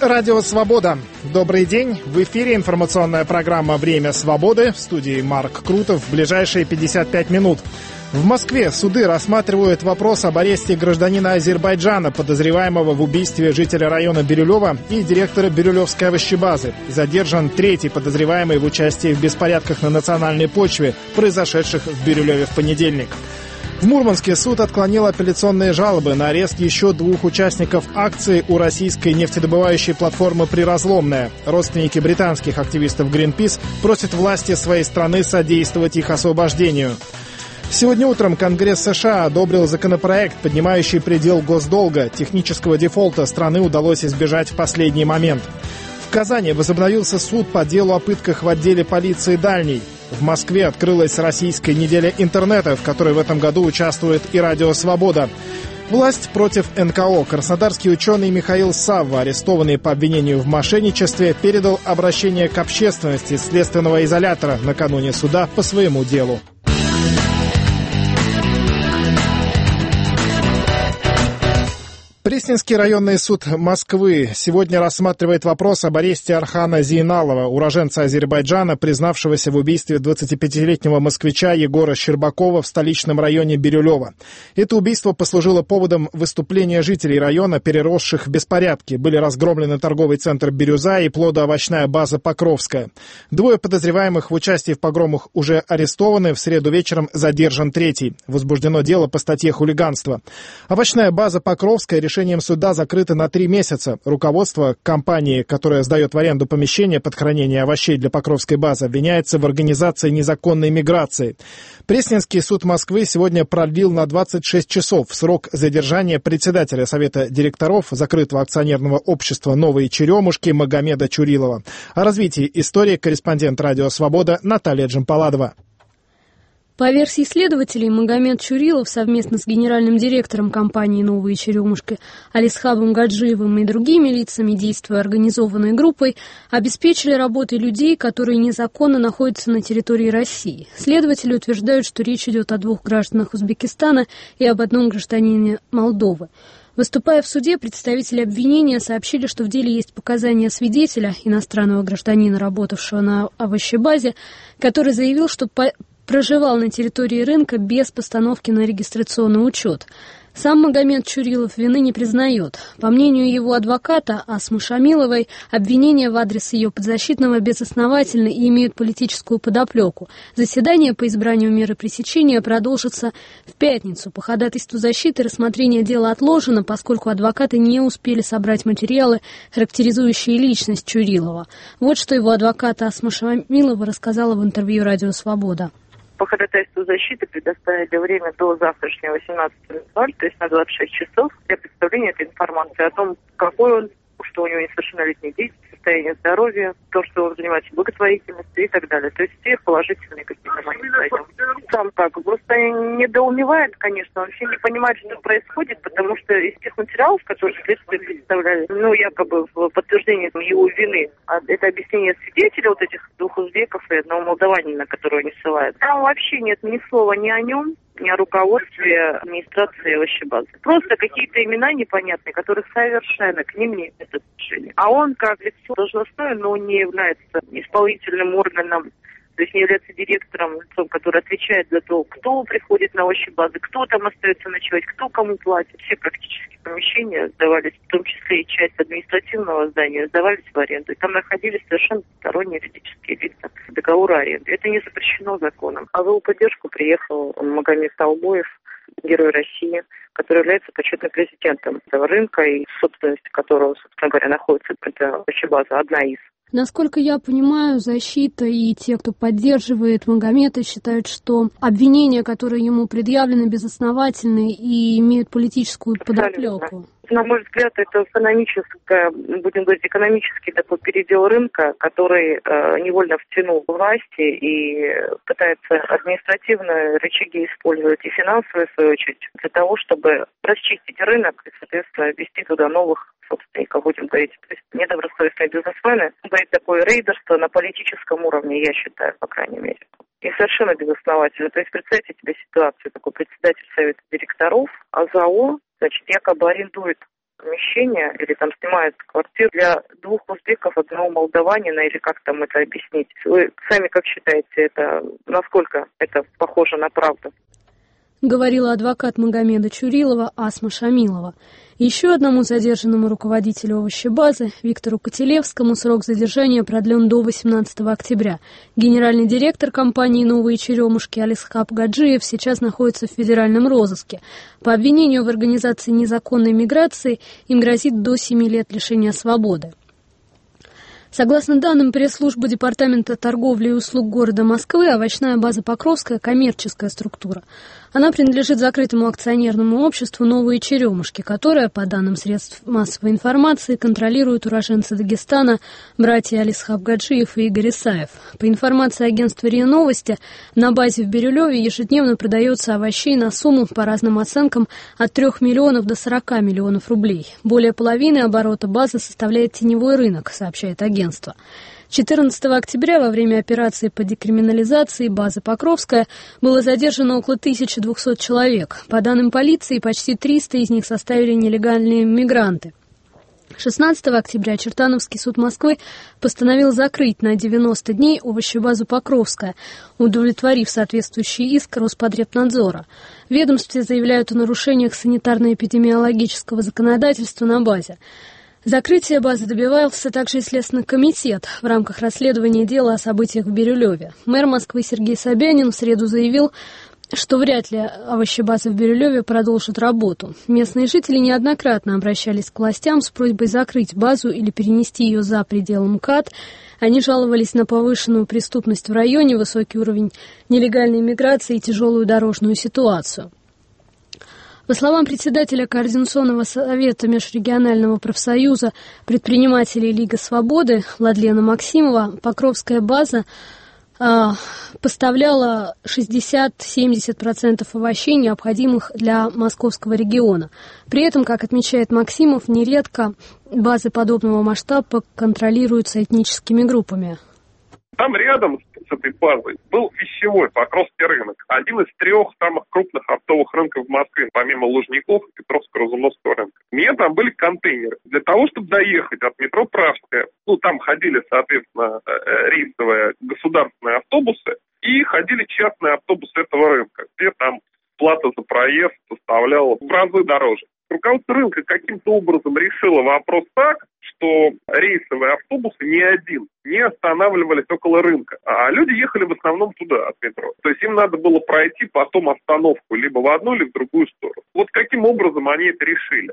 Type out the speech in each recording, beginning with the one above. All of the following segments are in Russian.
Это Радио Свобода. Добрый день. В эфире информационная программа «Время свободы». В студии Марк Крутов. В ближайшие 55 минут. В Москве суды рассматривают вопрос об аресте гражданина Азербайджана, подозреваемого в убийстве жителя района Бирюлева и директора Бирюлевской овощебазы. Задержан третий подозреваемый в участии в беспорядках на национальной почве, произошедших в Бирюлеве в понедельник. В Мурманске суд отклонил апелляционные жалобы на арест еще двух участников акции у российской нефтедобывающей платформы «Приразломная». Родственники британских активистов Greenpeace просят власти своей страны содействовать их освобождению. Сегодня утром Конгресс США одобрил законопроект, поднимающий предел госдолга. Технического дефолта страны удалось избежать в последний момент. В Казани возобновился суд по делу о пытках в отделе полиции «Дальний». В Москве открылась Российская неделя интернета, в которой в этом году участвует и Радио Свобода. Власть против НКО. Краснодарский ученый Михаил Савва, арестованный по обвинению в мошенничестве, передал обращение к общественности следственного изолятора накануне суда по своему делу. Пресненский районный суд Москвы сегодня рассматривает вопрос об аресте Архана Зейналова, уроженца Азербайджана, признавшегося в убийстве 25-летнего москвича Егора Щербакова в столичном районе Бирюлева. Это убийство послужило поводом выступления жителей района, переросших в беспорядки. Были разгромлены торговый центр «Бирюза» и плодоовощная база «Покровская». Двое подозреваемых в участии в погромах уже арестованы. В среду вечером задержан третий. Возбуждено дело по статье «Хулиганство». Овощная база «Покровская» решением суда закрыто на 3 месяца. Руководство компании, которая сдает в аренду помещение под хранение овощей для Покровской базы, обвиняется в организации незаконной миграции. Пресненский суд Москвы сегодня продлил на 26 часов срок задержания председателя Совета директоров закрытого акционерного общества «Новые Черемушки» Магомеда Чурилова. О развитии истории корреспондент «Радио Свобода» Наталья Джампаладова. По версии следователей, Магомед Чурилов совместно с генеральным директором компании «Новые Черемушки» Алисхабом Гаджиевым и другими лицами, действуя организованной группой, обеспечили работой людей, которые незаконно находятся на территории России. Следователи утверждают, что речь идет о 2 гражданах Узбекистана и об 1 гражданине Молдовы. Выступая в суде, представители обвинения сообщили, что в деле есть показания свидетеля, иностранного гражданина, работавшего на овощебазе, который заявил, что проживал на территории рынка без постановки на регистрационный учет. Сам Магомед Чурилов вины не признает. По мнению его адвоката Асмы Шамиловой, обвинения в адрес ее подзащитного безосновательны и имеют политическую подоплеку. Заседание по избранию меры пресечения продолжится в пятницу. По ходатайству защиты рассмотрение дела отложено, поскольку адвокаты не успели собрать материалы, характеризующие личность Чурилова. Вот что его адвокат Асма Шамилова рассказала в интервью «Радио Свобода». По ходатайству защиты предоставили время до завтрашнего 18:00, то есть на 26 часов, для представления этой информации о том, какой он, что у него несовершеннолетние дети, состояние здоровья, то, что он занимается благотворительностью и так далее. То есть все положительные какие-то моменты. Сам как просто недоумевает, конечно, он вообще не понимает, что происходит, потому что из тех материалов, которые следствие представляли, якобы в подтверждение его вины, это объяснение свидетелей вот этих 2 узбеков и 1 молдаванина, которого они ссылают. Там вообще нет ни слова ни о нем, ни о руководстве администрации овощебазы. Просто какие-то имена непонятные, которые совершенно к ним не имеют отношения. А он, как лицо должностное, но не является исполнительным органом, то есть не является директором, лицом, который отвечает за то, кто приходит на овощебазы, кто там остается ночевать, кто кому платит. Все практически помещения сдавались, в том числе и часть административного здания, сдавались в аренду. И там находились совершенно сторонние юридические лица, договоры аренды. Это не запрещено законом. А в его поддержку приехал Магомед Талбоев, герой России, который является почетным президентом этого рынка и собственность которого, собственно говоря, находится эта овощебаза, одна из. Насколько я понимаю, защита и те, кто поддерживает Магомеда, считают, что обвинения, которые ему предъявлены, безосновательны и имеют политическую подоплеку. На мой взгляд, это экономический такой передел рынка, который невольно втянул власти и пытается административные рычаги использовать и финансовые, в свою очередь, для того, чтобы расчистить рынок и, соответственно, ввести туда новых собственников, будем говорить. То есть недобросовестные бизнесмены, говорит такое рейдерство на политическом уровне, я считаю, по крайней мере. И совершенно безосновательно. То есть представьте себе ситуацию, такой председатель совета директоров АЗАО, значит, якобы арендует помещение или там снимают квартиру для 2 узбеков, 1 молдаванина, или как там это объяснить? Вы сами как считаете, это насколько это похоже на правду? Говорила адвокат Магомеда Чурилова Асма Шамилова. Еще одному задержанному руководителю овощебазы Виктору Котелевскому срок задержания продлен до 18 октября. Генеральный директор компании «Новые Черемушки» Алисхаб Гаджиев сейчас находится в федеральном розыске. По обвинению в организации незаконной миграции им грозит до 7 лет лишения свободы. Согласно данным пресс-службы Департамента торговли и услуг города Москвы, овощная база «Покровская» – коммерческая структура. Она принадлежит закрытому акционерному обществу «Новые Черемушки», которое, по данным средств массовой информации, контролирует уроженцы Дагестана братья Алисхаб Гаджиев и Игорь Исаев. По информации агентства РИА Новости, на базе в Бирюлеве ежедневно продается овощей на сумму, по разным оценкам, от 3 миллионов до 40 миллионов рублей. Более половины оборота базы составляет теневой рынок, сообщает агентство. 14 октября во время операции по декриминализации базы «Покровская» было задержано около 1200 человек. По данным полиции, почти 300 из них составили нелегальные мигранты. 16 октября Чертановский суд Москвы постановил закрыть на 90 дней овощебазу «Покровская», удовлетворив соответствующий иск Роспотребнадзора. В ведомстве заявляют о нарушениях санитарно-эпидемиологического законодательства на базе. Закрытие базы добивался также и Следственный комитет в рамках расследования дела о событиях в Бирюлеве. Мэр Москвы Сергей Собянин в среду заявил, что вряд ли овощебаза в Бирюлеве продолжит работу. Местные жители неоднократно обращались к властям с просьбой закрыть базу или перенести ее за пределы МКАД. Они жаловались на повышенную преступность в районе, высокий уровень нелегальной миграции и тяжелую дорожную ситуацию. По словам председателя Координационного совета Межрегионального профсоюза предпринимателей Лига Свободы Владлена Максимова, Покровская база поставляла 60-70% овощей, необходимых для московского региона. При этом, как отмечает Максимов, нередко базы подобного масштаба контролируются этническими группами. Там рядом с этой базой был вещевой Покровский рынок. Один из 3 самых крупных оптовых рынков в Москве, помимо Лужников и Петровско-Разумовского рынка. У меня там были контейнеры. Для того, чтобы доехать от метро Пражская, там ходили, соответственно, рейсовые государственные автобусы и ходили частные автобусы этого рынка, где там плата за проезд составляла в разы дороже. Руководство рынка каким-то образом решило вопрос так, что рейсовые автобусы ни один не останавливались около рынка, а люди ехали в основном туда, от метро. То есть им надо было пройти потом остановку либо в одну, либо в другую сторону. Вот каким образом они это решили?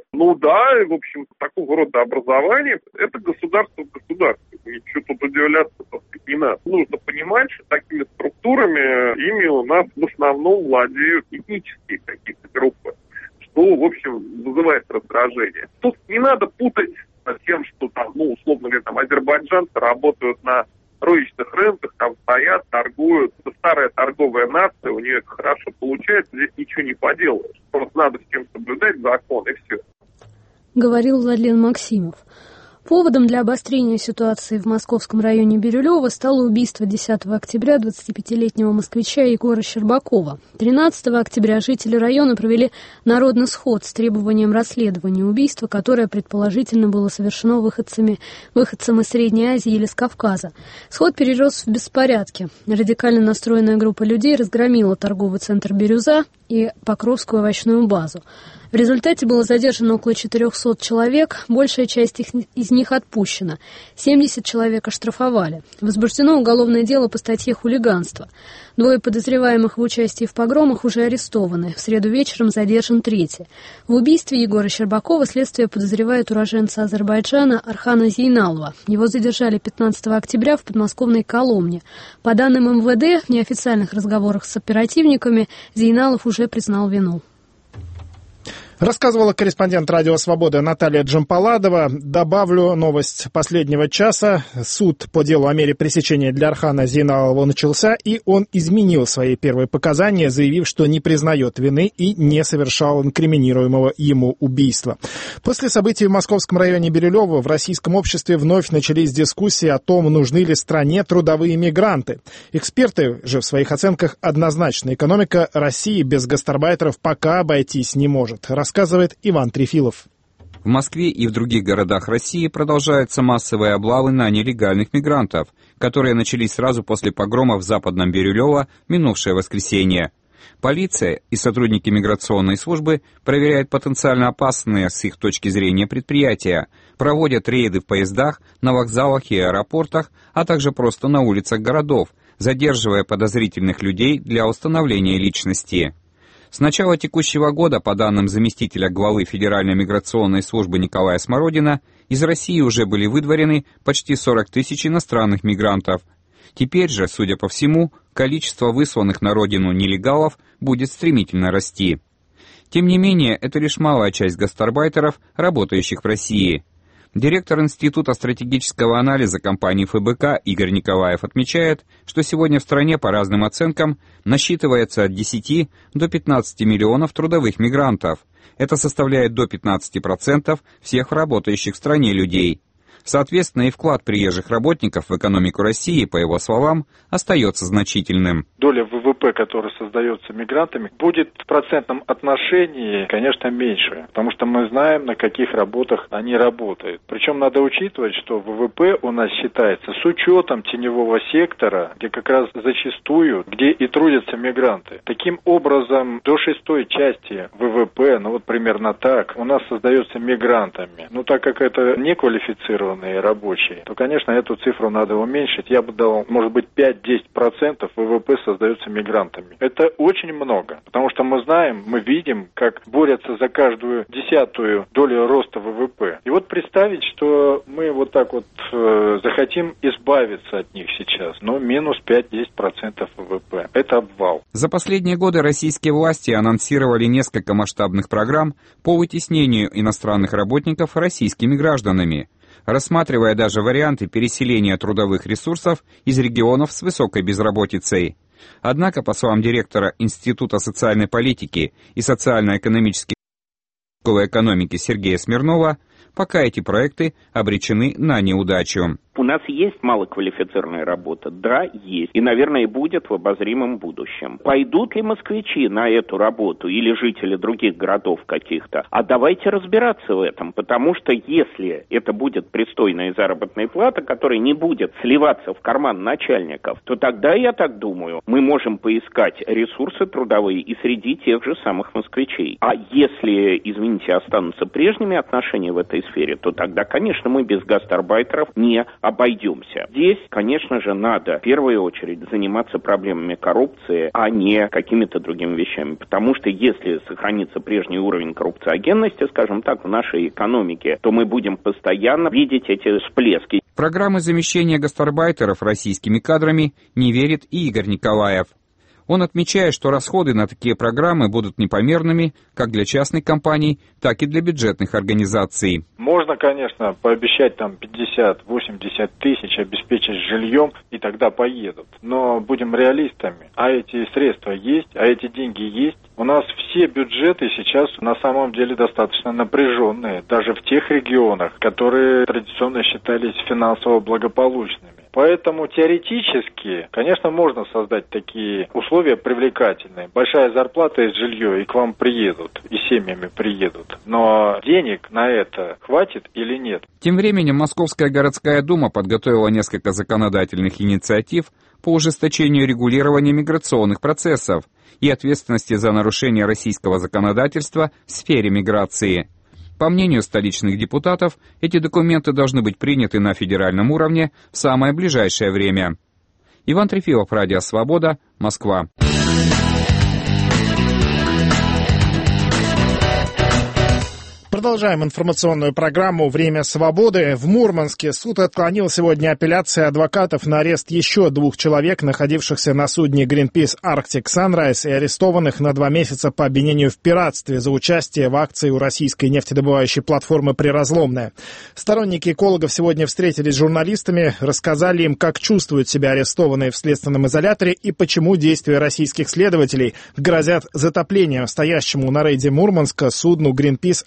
В общем, такого рода образование – это государство в государстве. Ничего тут удивляться не надо. Нужно понимать, что такими структурами ими у нас в основном владеют этнические какие-то группы, что, в общем, вызывает раздражение. Тут не надо путать с тем, что там, условно говоря, там азербайджанцы работают на розничных рынках, там стоят, торгуют. Это старая торговая нация, у нее это хорошо получается, здесь ничего не поделаешь. Просто надо всем соблюдать закон, и все. Говорил Владлен Максимов. Поводом для обострения ситуации в московском районе Бирюлева стало убийство 10 октября 25-летнего москвича Егора Щербакова. 13 октября жители района провели народный сход с требованием расследования убийства, которое предположительно было совершено выходцем из Средней Азии или с Кавказа. Сход перерос в беспорядки. Радикально настроенная группа людей разгромила торговый центр «Бирюза» и Покровскую овощную базу. В результате было задержано около 400 человек, большая часть из них отпущена. 70 человек оштрафовали. Возбуждено уголовное дело по статье «Хулиганство». 2 подозреваемых в участии в погромах уже арестованы. В среду вечером задержан 3-й. В убийстве Егора Щербакова следствие подозревает уроженца Азербайджана Архана Зейналова. Его задержали 15 октября в подмосковной Коломне. По данным МВД, в неофициальных разговорах с оперативниками Зейналов уже признал вину. Рассказывала корреспондент «Радио Свобода» Наталья Джампаладова. Добавлю новость последнего часа. Суд по делу о мере пресечения для Архана Зейналова начался, и он изменил свои первые показания, заявив, что не признает вины и не совершал инкриминируемого ему убийства. После событий в московском районе Бирюлева в российском обществе вновь начались дискуссии о том, нужны ли стране трудовые мигранты. Эксперты же в своих оценках однозначно: экономика России без гастарбайтеров пока обойтись не может. Рассказывает Иван Трефилов. В Москве и в других городах России продолжаются массовые облавы на нелегальных мигрантов, которые начались сразу после погрома в Западном Бирюлево в минувшее воскресенье. Полиция и сотрудники миграционной службы проверяют потенциально опасные с их точки зрения предприятия, проводят рейды в поездах, на вокзалах и аэропортах, а также просто на улицах городов, задерживая подозрительных людей для установления личности. С начала текущего года, по данным заместителя главы Федеральной миграционной службы Николая Смородина, из России уже были выдворены почти 40 тысяч иностранных мигрантов. Теперь же, судя по всему, количество высланных на родину нелегалов будет стремительно расти. Тем не менее, это лишь малая часть гастарбайтеров, работающих в России. Директор Института стратегического анализа компании ФБК Игорь Николаев отмечает, что сегодня в стране, по разным оценкам, насчитывается от 10 до 15 миллионов трудовых мигрантов. Это составляет до 15% всех работающих в стране людей. Соответственно, и вклад приезжих работников в экономику России, по его словам, остается значительным. Доля ВВП, которая создается мигрантами, будет в процентном отношении, конечно, меньше, потому что мы знаем, на каких работах они работают. Причем надо учитывать, что ВВП у нас считается с учетом теневого сектора, где как раз зачастую, где и трудятся мигранты. Таким образом, до 6-й части ВВП, примерно так, у нас создается мигрантами. Так как это неквалифицированные рабочие, то, конечно, эту цифру надо уменьшить. Я бы дал, может быть, 5-10% ВВП создается мигрантами. Это очень много, потому что мы знаем, мы видим, как борются за каждую 10-ю долю роста ВВП. И представить, что мы захотим избавиться от них сейчас, минус 5-10% ВВП. Это обвал. За последние годы российские власти анонсировали несколько масштабных программ по вытеснению иностранных работников российскими гражданами, рассматривая даже варианты переселения трудовых ресурсов из регионов с высокой безработицей. Однако, по словам директора Института социальной политики и социально-экономической экономики Сергея Смирнова, пока эти проекты обречены на неудачу. У нас есть малоквалифицированная работа? Да, есть. И, наверное, и будет в обозримом будущем. Пойдут ли москвичи на эту работу или жители других городов каких-то? А давайте разбираться в этом, потому что если это будет пристойная заработная плата, которая не будет сливаться в карман начальников, то тогда, я так думаю, мы можем поискать ресурсы трудовые и среди тех же самых москвичей. А если, извините, останутся прежними отношения в этой сфере, то тогда, конечно, мы без гастарбайтеров не обойдемся. Здесь, конечно же, надо в первую очередь заниматься проблемами коррупции, а не какими-то другими вещами. Потому что если сохранится прежний уровень коррупциогенности, скажем так, в нашей экономике, то мы будем постоянно видеть эти всплески. В программы замещения гастарбайтеров российскими кадрами не верит и Игорь Николаев. Он отмечает, что расходы на такие программы будут непомерными как для частных компаний, так и для бюджетных организаций. Можно, конечно, пообещать 50-80 тысяч обеспечить жильем, и тогда поедут. Но будем реалистами. А эти средства есть, а эти деньги есть. У нас все бюджеты сейчас на самом деле достаточно напряженные, даже в тех регионах, которые традиционно считались финансово благополучными. Поэтому теоретически, конечно, можно создать такие условия привлекательные. Большая зарплата и жилье, и к вам приедут, и семьями приедут. Но денег на это хватит или нет? Тем временем Московская городская дума подготовила несколько законодательных инициатив по ужесточению регулирования миграционных процессов и ответственности за нарушение российского законодательства в сфере миграции. По мнению столичных депутатов, эти документы должны быть приняты на федеральном уровне в самое ближайшее время. Иван Трефилов, Радио Свобода, Москва. Продолжаем информационную программу «Время свободы». В Мурманске суд отклонил сегодня апелляции адвокатов на арест еще 2 человек, находившихся на судне Greenpeace Arctic Sunrise и арестованных на 2 месяца по обвинению в пиратстве за участие в акции у российской нефтедобывающей платформы «Приразломная». Сторонники экологов сегодня встретились с журналистами, рассказали им, как чувствуют себя арестованные в следственном изоляторе и почему действия российских следователей грозят затоплением стоящему на рейде Мурманска судну Greenpeace Arctic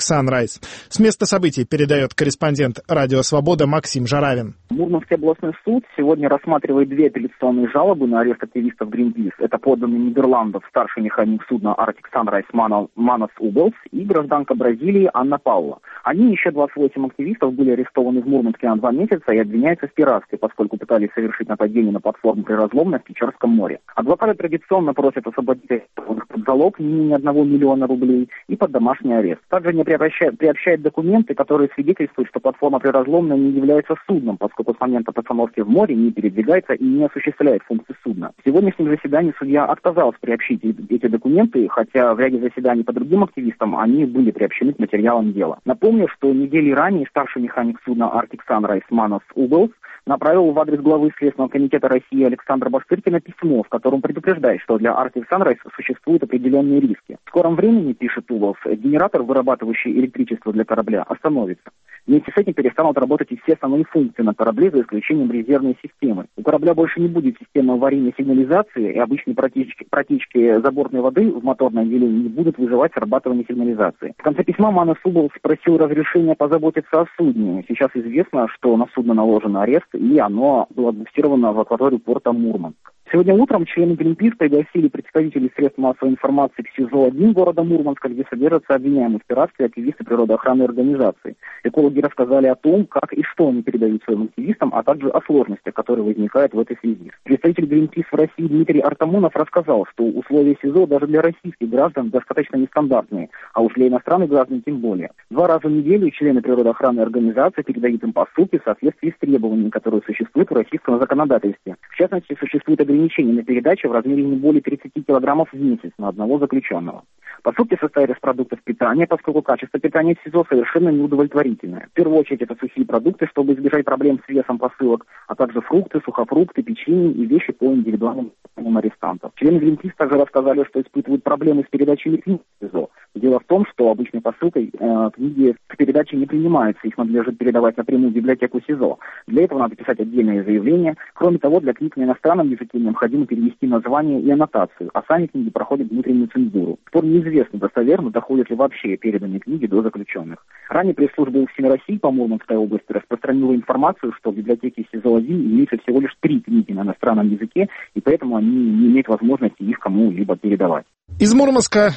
Sunrise. С места событий передает корреспондент «Радио Свобода» Максим Жаравин. Мурманский областной суд сегодня рассматривает две апелляционные жалобы на арест активистов Greenpeace. Это подданный Нидерландов старший механик судна Arctic Sunrise Манас Убелс и гражданка Бразилии Анна Паула. Они и еще 28 активистов были арестованы в Мурманске на 2 месяца и обвиняются в пиратстве, поскольку пытались совершить нападение на платформу Приразлом на Печорском море. Адвокаты традиционно просят освободить арестованных под залог не менее 1 миллиона рублей и под домашний арест. Также не приобщают документы, которые свидетельствуют, что платформа Приразломная не является судном, поскольку с момента постановки в море не передвигается и не осуществляет функции судна. В сегодняшнем заседании судья отказался приобщить эти документы, хотя в ряде заседаний по другим активистам они были приобщены к материалам дела. Напомню, что недели ранее старший механик судна Arctic Sunrise Манас Убелс направил в адрес главы Следственного комитета России Александра Башкиркина письмо, в котором предупреждает, что для Arctic Sunrise существуют определенные риски. В скором времени, пишет Убелс, генератор, вырабатывающий электричество для корабля, остановится. Вместе с этим перестанут работать и все основные функции на корабле, за исключением резервной системы. У корабля больше не будет системы аварийной сигнализации, и обычные протечки забортной воды в моторном отделении не будут вызывать срабатывание сигнализации. В конце письма Манас Убелс просил разрешения позаботиться о судне. Сейчас известно, что на судно наложен арест, и оно было буксировано в акваторию порта Мурманск. Сегодня утром члены Greenpeace пригласили представителей средств массовой информации к СИЗО-1 города Мурманска, где содержатся обвиняемые в пиратстве активисты природоохранной организации. Экологи рассказали о том, как и что они передают своим активистам, а также о сложностях, которые возникают в этой связи. Представитель Greenpeace в России Дмитрий Артамонов рассказал, что условия СИЗО даже для российских граждан достаточно нестандартные, а уж для иностранных граждан тем более. 2 раза в неделю члены природоохранной организации передают им посылки в соответствии с требованиями, которые существуют в российском законодательстве. В частности, существует ограничение на передачу в размере не более 30 килограммов в месяц на одного заключенного. Посылки состоят из продуктов питания, поскольку качество питания в СИЗО совершенно неудовлетворительное. В первую очередь это сухие продукты, чтобы избежать проблем с весом посылок, а также фрукты, сухофрукты, печенье и вещи по индивидуальным арестантов. Члены Greenpeace также рассказали, что испытывают проблемы с передачей книг в СИЗО. Дело в том, что обычной посылкой книги к передаче не принимаются, их надлежит передавать напрямую в библиотеку СИЗО. Для этого надо писать отдельное заявление. Кроме того, для книг на иностранном языке необходимо перевести название и аннотацию, а сами книги проходят внутреннюю цензуру. В форме неизвестно достоверно, доходят ли вообще переданные книги до заключенных. Ранее пресс-служба УФСИН России по Мурманской области распространила информацию, что в библиотеке СИЗО-1 имеется всего лишь 3 книги на иностранном языке, и поэтому они не имеют возможности их кому-либо передавать. Из Мурманска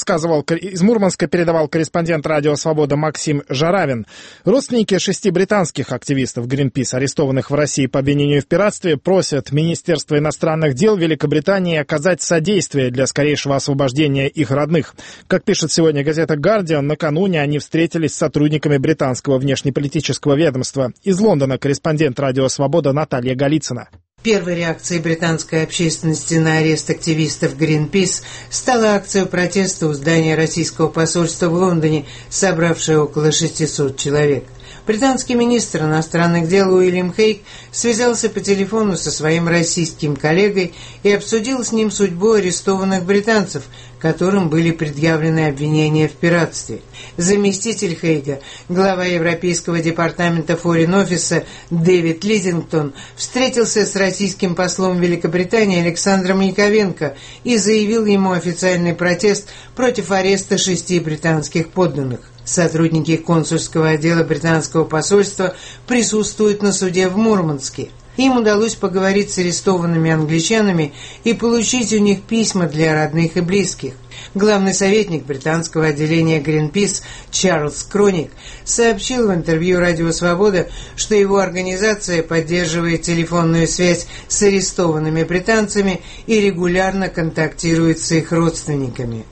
передавал корреспондент «Радио Свобода» Максим Жаравин. Родственники 6 британских активистов Greenpeace, арестованных в России по обвинению в пиратстве, просят Министерство иностранных дел Великобритании оказать содействие для скорейшего освобождения их родных. Как пишет сегодня газета «Гардиан», накануне они встретились с сотрудниками британского внешнеполитического ведомства. Из Лондона корреспондент «Радио Свобода» Наталья Голицына. Первой реакцией британской общественности на арест активистов Greenpeace стала акция протеста у здания российского посольства в Лондоне, собравшая около 600 человек. Британский министр иностранных дел Уильям Хейг связался по телефону со своим российским коллегой и обсудил с ним судьбу арестованных британцев, которым были предъявлены обвинения в пиратстве. Заместитель Хейга, глава Европейского департамента Foreign Office Дэвид Лизингтон, встретился с российским послом Великобритании Александром Яковенко и заявил ему официальный протест против ареста 6 британских подданных. Сотрудники консульского отдела британского посольства присутствуют на суде в Мурманске. Им удалось поговорить с арестованными англичанами и получить у них письма для родных и близких. Главный советник британского отделения Greenpeace Чарльз Кроник сообщил в интервью «Радио Свобода», что его организация поддерживает телефонную связь с арестованными британцами и регулярно контактирует с их родственниками.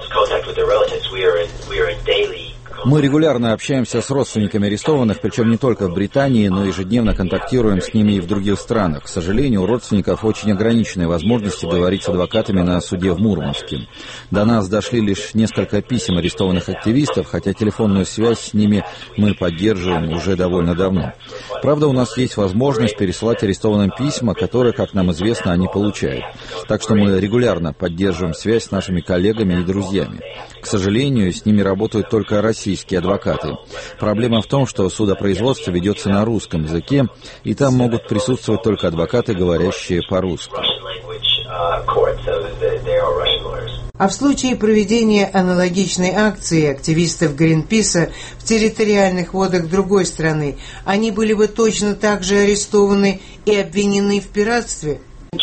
Мы регулярно общаемся с родственниками арестованных, причем не только в Британии, но и ежедневно контактируем с ними и в других странах. К сожалению, у родственников очень ограниченные возможности говорить с адвокатами на суде в Мурманске. До нас дошли лишь несколько писем арестованных активистов, хотя телефонную связь с ними мы поддерживаем уже довольно давно. Правда, у нас есть возможность пересылать арестованным письма, которые, как нам известно, они получают. Так что мы регулярно поддерживаем связь с нашими коллегами и друзьями. К сожалению, с ними работают только российские адвокаты. Проблема в том, что судопроизводство ведется на русском языке, и там могут присутствовать только адвокаты, говорящие по-русски. А в случае проведения аналогичной акции активистов Гринписа в территориальных водах другой страны, они были бы точно так же арестованы и обвинены в пиратстве?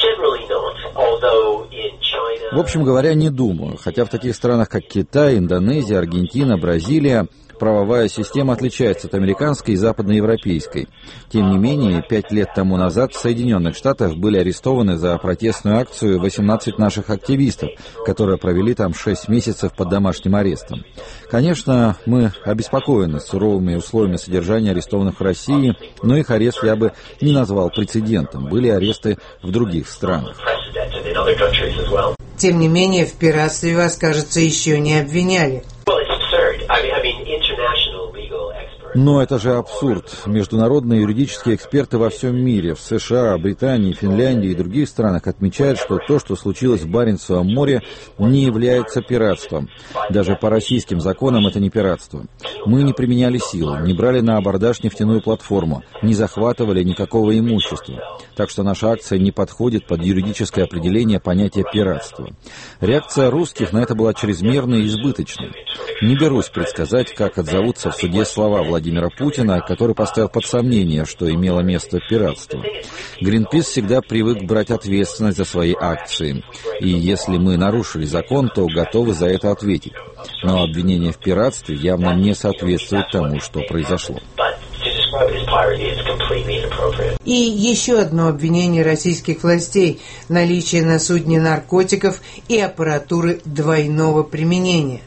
В общем говоря, не думаю. Хотя в таких странах, как Китай, Индонезия, Аргентина, Бразилия, правовая система отличается от американской и западноевропейской. Тем не менее, 5 лет тому назад в Соединенных Штатах были арестованы за протестную акцию 18 наших активистов, которые провели там 6 месяцев под домашним арестом. Конечно, мы обеспокоены суровыми условиями содержания арестованных в России, но их арест я бы не назвал прецедентом. Были аресты в других странах. Тем не менее, в пиратстве вас, кажется, еще не обвиняли. Но это же абсурд. Международные юридические эксперты во всем мире, в США, Британии, Финляндии и других странах отмечают, что то, что случилось в Баренцевом море, не является пиратством. Даже по российским законам это не пиратство. Мы не применяли силу, не брали на абордаж нефтяную платформу, не захватывали никакого имущества. Так что наша акция не подходит под юридическое определение понятия пиратства. Реакция русских на это была чрезмерной и избыточной. Не берусь предсказать, как отзовутся в суде слова Владимира Путина, который поставил под сомнение, что имело место пиратство. Гринпис всегда привык брать ответственность за свои акции. И если мы нарушили закон, то готовы за это ответить. Но обвинение в пиратстве явно не соответствует тому, что произошло. И еще одно обвинение российских властей – наличие на судне наркотиков и аппаратуры двойного применения.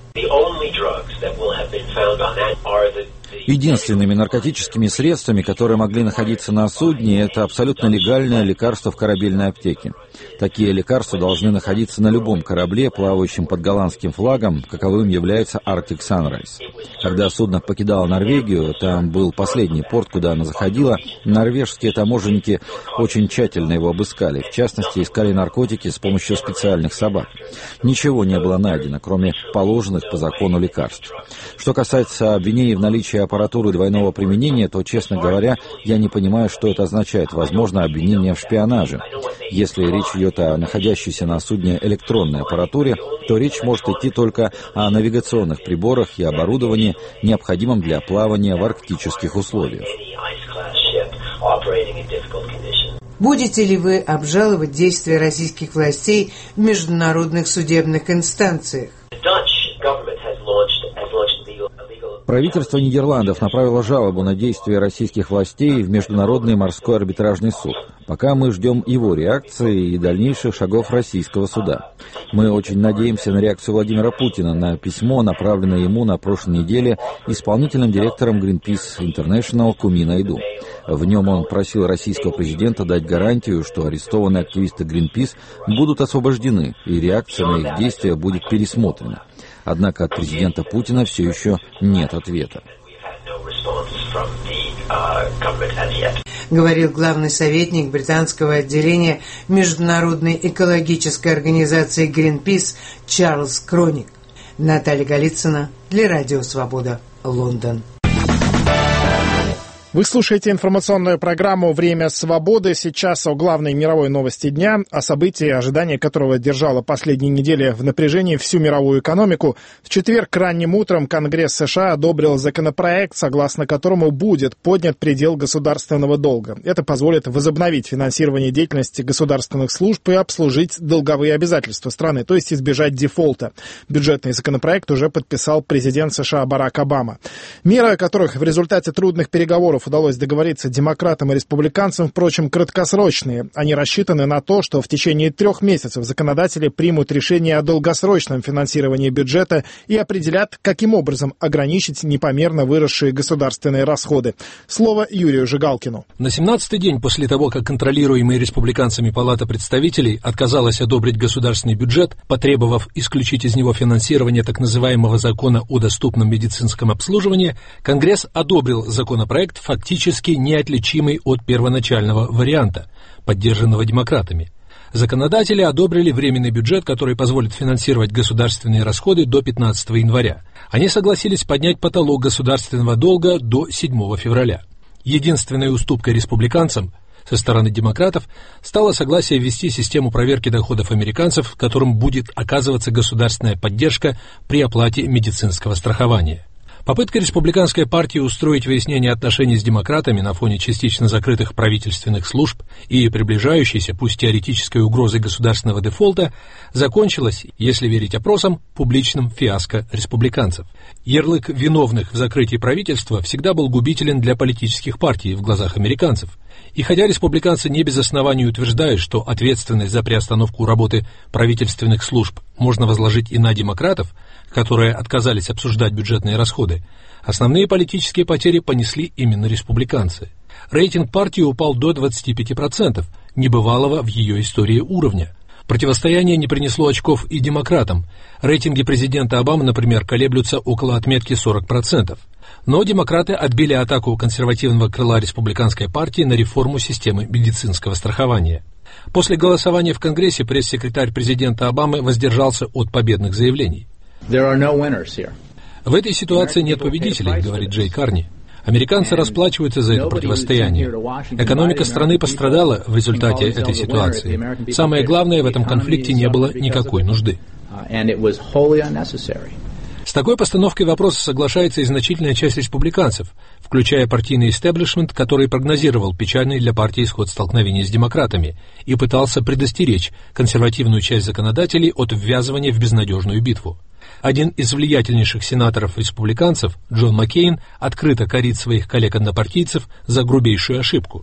Единственными наркотическими средствами, которые могли находиться на судне, это абсолютно легальное лекарство в корабельной аптеке. Такие лекарства должны находиться на любом корабле, плавающем под голландским флагом, каковым является Arctic Sunrise. Когда судно покидало Норвегию, там был последний порт, куда оно заходило, норвежские таможенники очень тщательно его обыскали. В частности, искали наркотики с помощью специальных собак. Ничего не было найдено, кроме положенных по закону лекарств. Что касается обвинений в наличии аппаратуры двойного применения, то, честно говоря, я не понимаю, что это означает. Возможно, обвинение в шпионаже. Если речь идет о находящейся на судне электронной аппаратуре, то речь может идти только о навигационных приборах и оборудовании, необходимом для плавания в арктических условиях. Будете ли вы обжаловать действия российских властей в международных судебных инстанциях? Правительство Нидерландов направило жалобу на действия российских властей в Международный морской арбитражный суд. Пока мы ждем его реакции и дальнейших шагов российского суда. Мы очень надеемся на реакцию Владимира Путина на письмо, направленное ему на прошлой неделе исполнительным директором Greenpeace International Куми Найду. В нем он просил российского президента дать гарантию, что арестованные активисты Greenpeace будут освобождены, и реакция на их действия будет пересмотрена. Однако от президента Путина все еще нет ответа. Говорил главный советник британского отделения Международной экологической организации Greenpeace Чарльз Кроник. Наталья Голицына для Радио Свобода, Лондон. Вы слушаете информационную программу «Время свободы». Сейчас о главной мировой новости дня, о событии, ожидание которого держало последние недели в напряжении всю мировую экономику. В четверг ранним утром Конгресс США одобрил законопроект, согласно которому будет поднят предел государственного долга. Это позволит возобновить финансирование деятельности государственных служб и обслужить долговые обязательства страны, то есть избежать дефолта. Бюджетный законопроект уже подписал президент США Барак Обама. Меры, о которых в результате трудных переговоров удалось договориться демократам и республиканцам, впрочем, краткосрочные. Они рассчитаны на то, что в течение 3 месяцев законодатели примут решение о долгосрочном финансировании бюджета и определят, каким образом ограничить непомерно выросшие государственные расходы. Слово Юрию Жигалкину. На 17-й день после того, как контролируемая республиканцами Палата представителей отказалась одобрить государственный бюджет, потребовав исключить из него финансирование так называемого закона о доступном медицинском обслуживании, Конгресс одобрил законопроект, фактически неотличимый от первоначального варианта, поддержанного демократами. Законодатели одобрили временный бюджет, который позволит финансировать государственные расходы до 15 января. Они согласились поднять потолок государственного долга до 7 февраля. Единственной уступкой республиканцам со стороны демократов стало согласие ввести систему проверки доходов американцев, которым будет оказываться государственная поддержка при оплате медицинского страхования. Попытка республиканской партии устроить выяснение отношений с демократами на фоне частично закрытых правительственных служб и приближающейся, пусть теоретической угрозой государственного дефолта, закончилась, если верить опросам, публичным фиаско республиканцев. Ярлык виновных в закрытии правительства всегда был губителен для политических партий в глазах американцев. И хотя республиканцы не без оснований утверждают, что ответственность за приостановку работы правительственных служб можно возложить и на демократов, которые отказались обсуждать бюджетные расходы, основные политические потери понесли именно республиканцы. Рейтинг партии упал до 25%, небывалого в ее истории уровня. Противостояние не принесло очков и демократам. Рейтинги президента Обамы, например, колеблются около отметки 40%. Но демократы отбили атаку консервативного крыла республиканской партии на реформу системы медицинского страхования. После голосования в Конгрессе пресс-секретарь президента Обамы воздержался от победных заявлений. В этой ситуации нет победителей, говорит Джей Карни. Американцы расплачиваются за это противостояние. Экономика страны пострадала в результате этой ситуации. Самое главное, в этом конфликте не было никакой нужды. С такой постановкой вопроса соглашается и значительная часть республиканцев, включая партийный истеблишмент, который прогнозировал печальный для партии исход столкновений с демократами и пытался предостеречь консервативную часть законодателей от ввязывания в безнадежную битву. Один из влиятельнейших сенаторов-республиканцев, Джон Маккейн, открыто корит своих коллег-однопартийцев за грубейшую ошибку.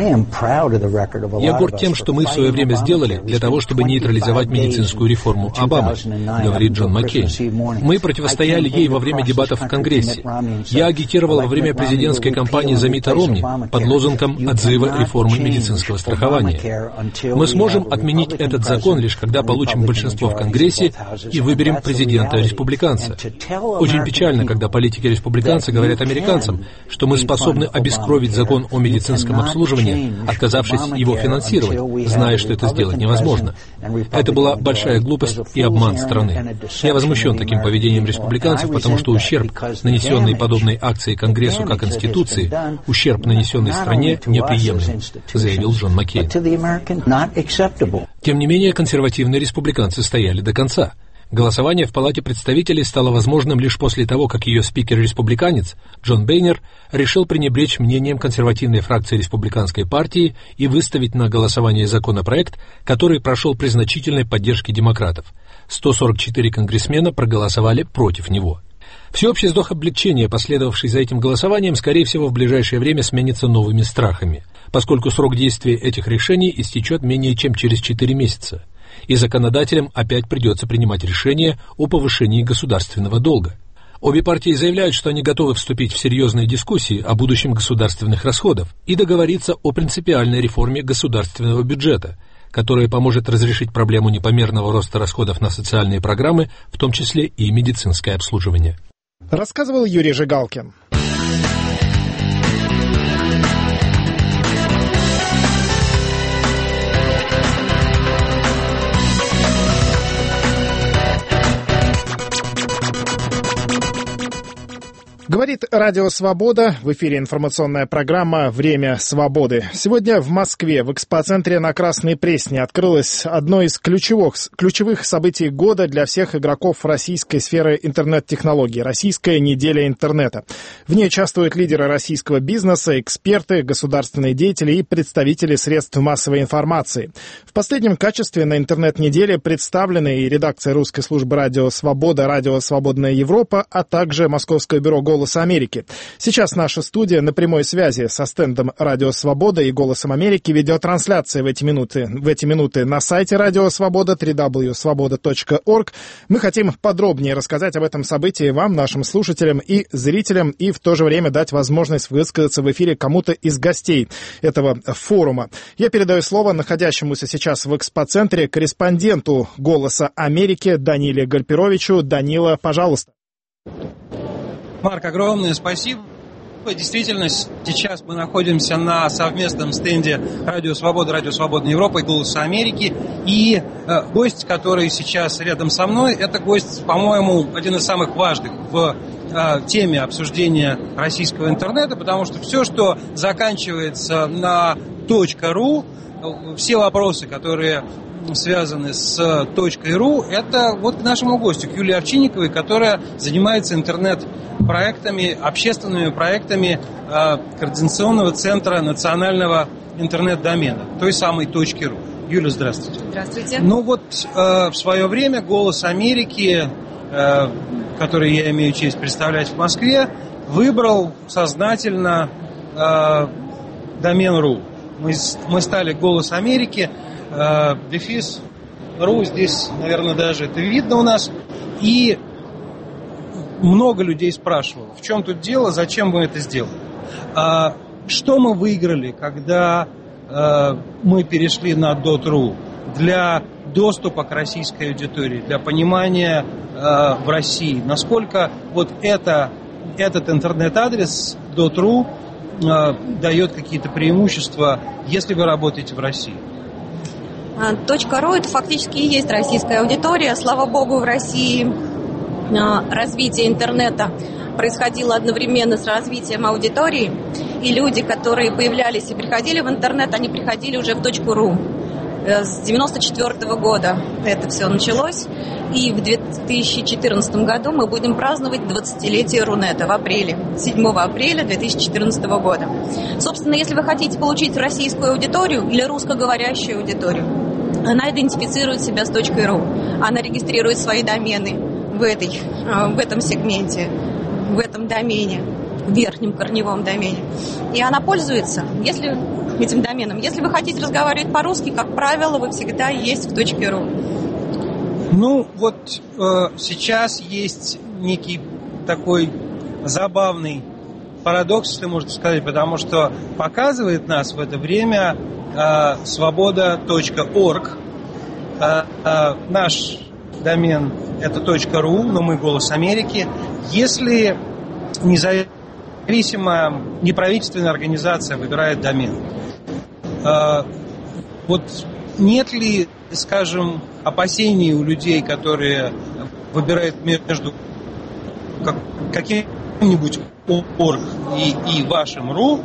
Я горд тем, что мы в свое время сделали для того, чтобы нейтрализовать медицинскую реформу Обамы, говорит Джон Маккейн. Мы противостояли ей во время дебатов в Конгрессе. Я агитировал во время президентской кампании за Митта Ромни под лозунгом отзыва реформы медицинского страхования. Мы сможем отменить этот закон лишь когда получим большинство в Конгрессе и выберем президента-республиканца. Очень печально, когда политики-республиканцы говорят американцам, что мы способны обескровить закон о медицинском обслуживании, отказавшись его финансировать, зная, что это сделать невозможно. Это была большая глупость и обман страны. Я возмущен таким поведением республиканцев, потому что ущерб, нанесенный подобной акцией Конгрессу как институции, ущерб, нанесенный стране, неприемлем, заявил Джон Маккейн. Тем не менее, консервативные республиканцы стояли до конца. Голосование в Палате представителей стало возможным лишь после того, как ее спикер-республиканец Джон Бейнер решил пренебречь мнением консервативной фракции республиканской партии и выставить на голосование законопроект, который прошел при значительной поддержке демократов. 144 конгрессмена проголосовали против него. Всеобщий вздох облегчения, последовавший за этим голосованием, скорее всего, в ближайшее время сменится новыми страхами, поскольку срок действия этих решений истечет менее чем через 4 месяца. И законодателям опять придется принимать решение о повышении государственного долга. Обе партии заявляют, что они готовы вступить в серьезные дискуссии о будущем государственных расходов и договориться о принципиальной реформе государственного бюджета, которая поможет разрешить проблему непомерного роста расходов на социальные программы, в том числе и медицинское обслуживание. Рассказывал Юрий Жигалкин. Говорит Радио Свобода. В эфире информационная программа «Время свободы». Сегодня в Москве в экспоцентре на Красной Пресне открылось одно из ключевых событий года для всех игроков российской сферы интернет-технологий – Российская неделя интернета. В ней участвуют лидеры российского бизнеса, эксперты, государственные деятели и представители средств массовой информации. В последнем качестве на интернет-неделе представлены и редакция русской службы «Радио Свобода», «Радио Свободная Европа», а также Московское бюро «Голос Америки». Сейчас наша студия на прямой связи со стендом «Радио Свобода» и «Голосом Америки». Видеотрансляция в эти минуты на сайте «Радио Свобода» www.svoboda.org. Мы хотим подробнее рассказать об этом событии вам, нашим слушателям и зрителям, и в то же время дать возможность высказаться в эфире кому-то из гостей этого форума. Я передаю слово находящемуся сейчас в экспоцентре корреспонденту «Голоса Америки» Даниле Гальперовичу. Данила, пожалуйста. Марк, огромное спасибо. Действительно, сейчас мы находимся на совместном стенде «Радио Свобода», «Радио Свободная Европа» и «Голоса Америки». И гость, который сейчас рядом со мной, это гость, по-моему, один из самых важных в теме обсуждения российского интернета, потому что все, что заканчивается на .ru, все вопросы, которые связаны с .ru, это вот к нашему гостю, к Юлии Овчинниковой, которая занимается интернет-проектами, общественными проектами Координационного центра национального интернет-домена, той самой .ru. Юля, здравствуйте. Здравствуйте. Ну вот в свое время «Голос Америки», который я имею честь представлять в Москве, выбрал сознательно домен .ru. Мы стали «Голос Америки», дефис .ru, здесь, наверное, даже это видно у нас. И много людей спрашивало, в чем тут дело, зачем мы это сделали. Что мы выиграли, когда мы перешли на .ru? Для доступа к российской аудитории, для понимания в России, насколько вот этот интернет-адрес .ru дает какие-то преимущества, если вы работаете в России? .ru это фактически и есть российская аудитория. Слава богу, в России развитие интернета происходило одновременно с развитием аудитории, и люди, которые появлялись и приходили в интернет, они приходили уже в .ru. С 1994 года это все началось, и в 2014 году мы будем праздновать 20-летие Рунета в апреле, 7 апреля 2014 года. Собственно, если вы хотите получить российскую аудиторию или русскоговорящую аудиторию, она идентифицирует себя с .ru, она регистрирует свои домены в этом сегменте, в этом домене, в верхнем корневом домене. И она пользуется этим доменом. Если вы хотите разговаривать по-русски, как правило, вы всегда есть в .ru. Ну, вот сейчас есть некий такой забавный парадокс, если можно сказать, потому что показывает нас в это время свобода.орг. Наш домен это .ru, но мы «Голос Америки». Если независимая неправительственная организация выбирает домен, вот нет ли, скажем, опасений у людей, которые выбирают между каким-нибудь .org и вашим .ru,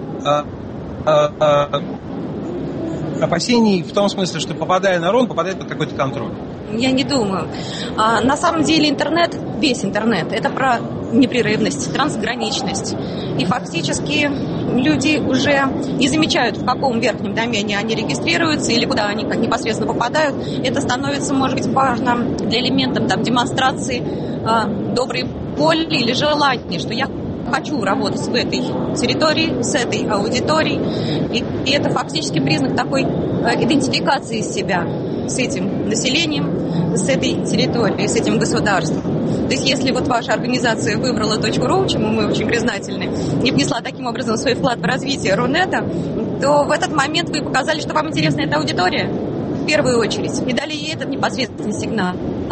опасений в том смысле, что попадая на .ru, он попадает под какой-то контроль? Я не думаю. На самом деле интернет, весь интернет, это про непрерывность, трансграничность. И фактически люди уже не замечают, в каком верхнем домене они регистрируются или куда они непосредственно попадают. Это становится, может быть, важным для элементов демонстрации доброй воли или желания, что я хочу работать в этой территории, с этой аудиторией. И это фактически признак такой идентификации себя с этим населением, с этой территорией, с этим государством. То есть если вот ваша организация выбрала .ru, чему мы очень признательны, и внесла таким образом свой вклад в развитие Рунета, то в этот момент вы показали, что вам интересна эта аудитория в первую очередь, и дали ей этот непосредственный сигнал.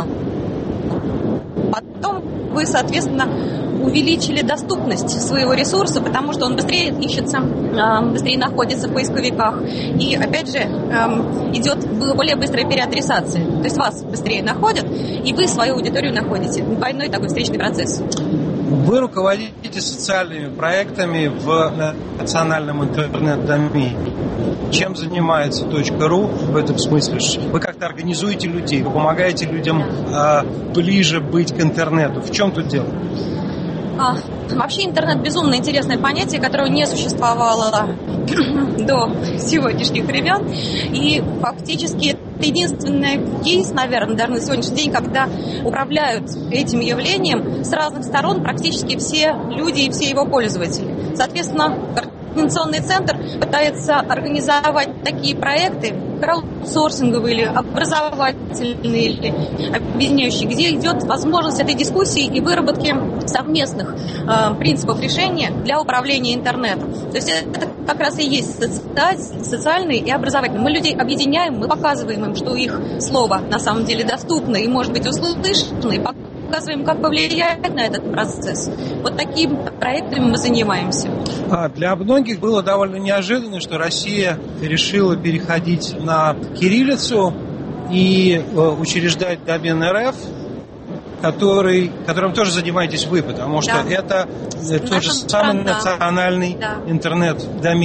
Потом вы, соответственно, увеличили доступность своего ресурса, потому что он быстрее ищется, быстрее находится в поисковиках. И, опять же, идет более быстрая переадресация. То есть вас быстрее находят, и вы свою аудиторию находите. Двойной такой встречный процесс. Вы руководите социальными проектами в национальном интернет-домене. Чем занимается .ru в этом смысле? Вы как-то организуете людей, вы помогаете людям ближе быть к интернету. В чем тут дело? Вообще интернет безумно интересное понятие, которое не существовало до сегодняшних времен. И фактически это единственный кейс, наверное, даже на сегодняшний день, когда управляют этим явлением с разных сторон практически все люди и все его пользователи. Соответственно, Координационный центр пытается организовать такие проекты, краудсорсинговые или образовательные, или объединяющие, где идет возможность этой дискуссии и выработки совместных принципов решения для управления интернетом. То есть это как раз и есть социальный и образовательный. Мы людей объединяем, мы показываем им, что их слово на самом деле доступно и может быть услышано, и показываем, как повлиять на этот процесс. Вот такими проектами мы занимаемся. Для многих было довольно неожиданно, что Россия решила переходить на кириллицу и учреждать домен РФ, которым тоже занимаетесь вы, потому что это тот же самый национальный интернет-домен.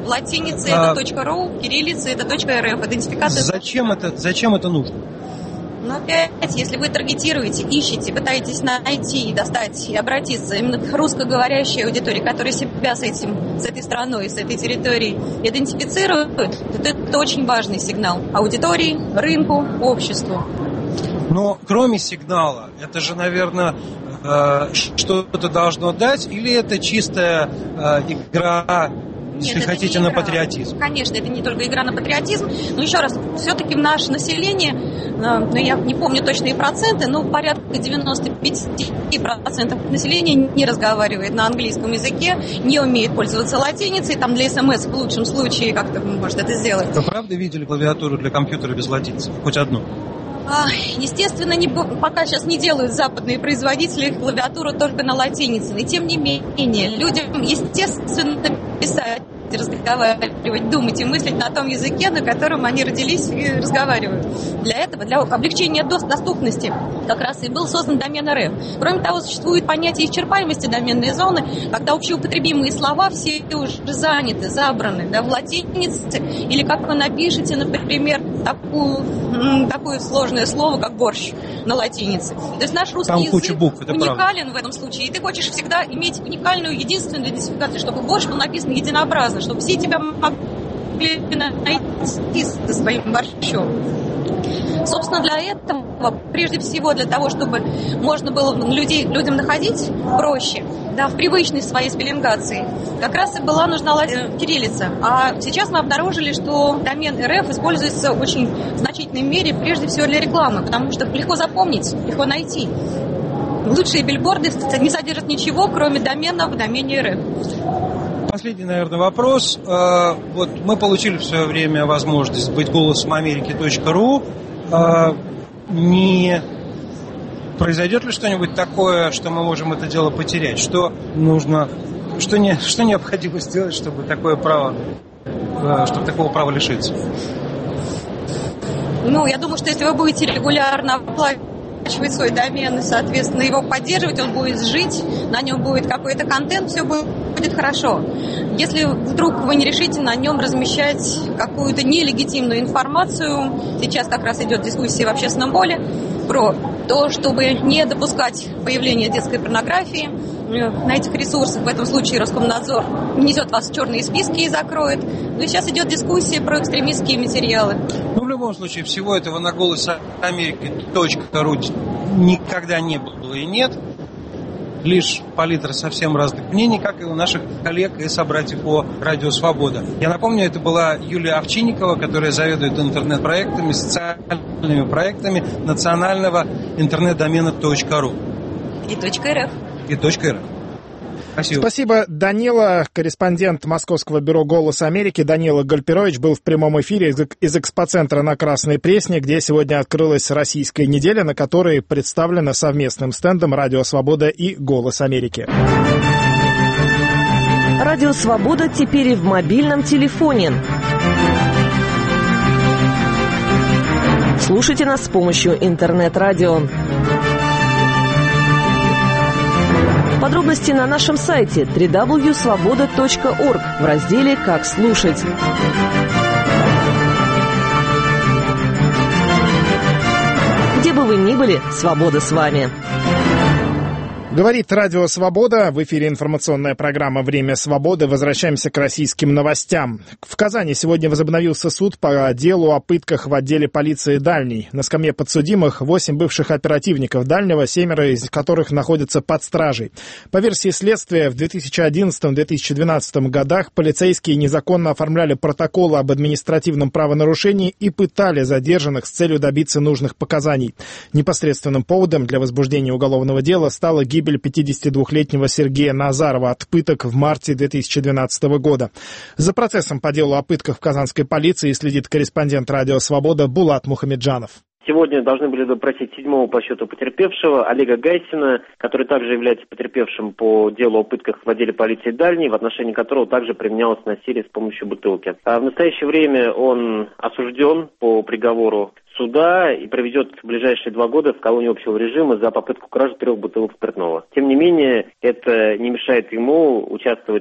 Латиница это .ру, кириллица это .рф. Идентификация. Зачем это нужно? Но опять, если вы таргетируете, ищете, пытаетесь найти, достать и обратиться именно к русскоговорящей аудитории, которая себя с этой страной, с этой территорией идентифицирует, это очень важный сигнал аудитории, рынку, обществу. Но кроме сигнала, это же, наверное, что-то должно дать, или это чистая игра, если хотите, на патриотизм? Конечно, это не только игра на патриотизм, но еще раз, все-таки наше население, я не помню точные проценты, но порядка 95% населения не разговаривает на английском языке, не умеет пользоваться латиницей, там для СМС в лучшем случае как-то может это сделать. Вы правда видели клавиатуру для компьютера без латиницы? Хоть одну? Естественно, пока сейчас не делают западные производители клавиатуру только на латинице. И тем не менее, людям, естественно, писать, разговаривать, думать и мыслить на том языке, на котором они родились и разговаривают. Для этого, для облегчения доступности, как раз и был создан домен РФ. Кроме того, существует понятие исчерпаемости доменной зоны, когда общеупотребимые слова все уже заняты, забраны, в латинице, или как вы напишете, например, такое сложное слово, как борщ на латинице. То есть наш русский язык уникален в этом случае, и ты хочешь всегда иметь уникальную, единственную идентификацию, чтобы борщ был написан единообразно, чтобы все тебя могли найти со своим борщом. Собственно, для этого, прежде всего для того, чтобы можно было людям находить проще, в привычной своей спеллингации, как раз и была нужна кириллица. А сейчас мы обнаружили, что домен РФ используется в очень значительной мере, прежде всего для рекламы, потому что легко запомнить, легко найти. Лучшие билборды не содержат ничего, кроме домена в домене РФ. Последний, наверное, вопрос. Вот мы получили в свое время возможность быть голосом Америки.ру. Не произойдет ли что-нибудь такое, что мы можем это дело потерять? Что нужно, что необходимо сделать, чтобы такого права лишиться? Я думаю, что если вы будете регулярно оплачивать свой домен и, соответственно, его поддерживать, он будет жить, на нем будет какой-то контент, все будет хорошо. Если вдруг вы не решите на нем размещать какую-то нелегитимную информацию, сейчас как раз идет дискуссия в общественном поле про то, чтобы не допускать появления детской порнографии на этих ресурсах. В этом случае Роскомнадзор внесет вас в черные списки и закроет. Но сейчас идет дискуссия про экстремистские материалы. В любом случае, всего этого на голосе Америки.ру никогда не было и нет. Лишь палитра совсем разных мнений, как и у наших коллег и собратьев по Радио Свобода. Я напомню, это была Юлия Овчинникова, которая заведует интернет-проектами, социальными проектами национального интернет-домена .ру. И .рф. Спасибо, Данила. Корреспондент Московского бюро «Голос Америки» Данила Гальперович был в прямом эфире из экспоцентра на Красной Пресне, где сегодня открылась Российская неделя, на которой представлена совместным стендом «Радио Свобода» и «Голос Америки». Радио Свобода теперь и в мобильном телефоне. Слушайте нас с помощью интернет-радио. Подробности на нашем сайте www.svoboda.org в разделе «Как слушать». Где бы вы ни были, свобода с вами. Говорит Радио Свобода. В эфире информационная программа «Время свободы». Возвращаемся к российским новостям. В Казани сегодня возобновился суд по делу о пытках в отделе полиции «Дальний». На скамье подсудимых 8 бывших оперативников «Дальнего», 7 из которых находятся под стражей. По версии следствия, в 2011-2012 годах полицейские незаконно оформляли протоколы об административном правонарушении и пытали задержанных с целью добиться нужных показаний. Непосредственным поводом для возбуждения уголовного дела стала гибель 52-летнего Сергея Назарова от пыток в марте 2012 года. За процессом по делу о пытках в казанской полиции следит корреспондент «Радио Свобода» Булат Мухамеджанов. Сегодня должны были допросить 7-го по счету потерпевшего Олега Гайсина, который также является потерпевшим по делу о пытках в отделе полиции «Дальний», в отношении которого также применялось насилие с помощью бутылки. А в настоящее время он осужден по приговору суда и проведет в ближайшие 2 года в колонии общего режима за попытку кражи 3 бутылок спиртного. Тем не менее, это не мешает ему участвовать